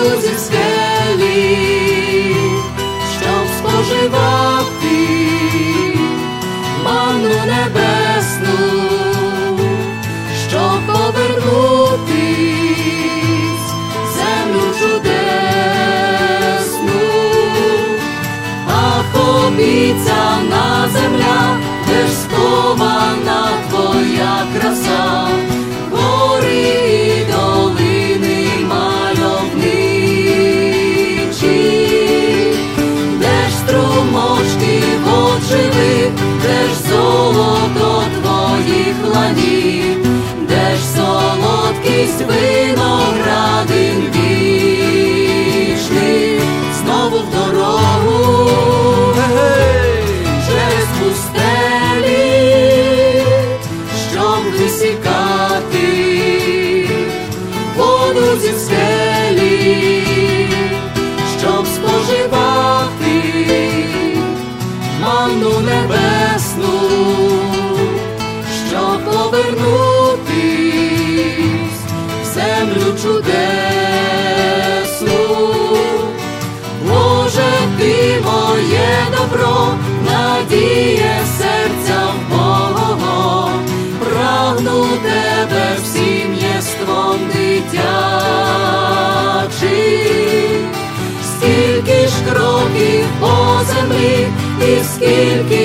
воду зі скелі, щоб споживати манну небесну, щоб повернутись в землю чудесну. Ах, обіцяна земля, де ж схована твоя краса, гори і долини мальовничі, де ж струмочки вод живих, де ж золото твоїх ланів, де ж солодкість виноградин вічних. Знову в дорогу через пустелі, щоб висікати воду зі скелі, щоб споживати манну небесну, щоб повернутись в землю чудесну. Боже, ти моє добро, надія серця в Бога, прагну тебе всім єством дитячим. Скільки ж кроків по землі, і скільки